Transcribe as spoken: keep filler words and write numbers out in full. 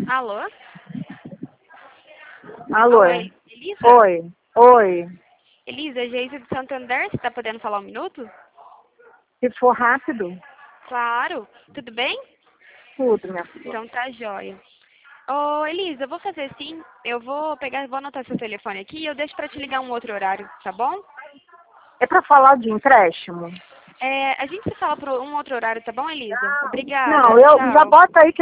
Alô? Alô? Alô, Elisa? Oi, oi. Elisa, Geise de Santander, você tá podendo falar um minuto? Se for rápido, Claro. Tudo bem? tudo, minha filha. Então tá jóia. Ô, Elisa, eu vou fazer assim, eu vou pegar, vou anotar seu telefone aqui e eu deixo pra te ligar um outro horário, tá bom? É pra falar de empréstimo? É, a gente se fala por um outro horário, tá bom, Elisa? Obrigada. Não, eu já Tchau. bota aí que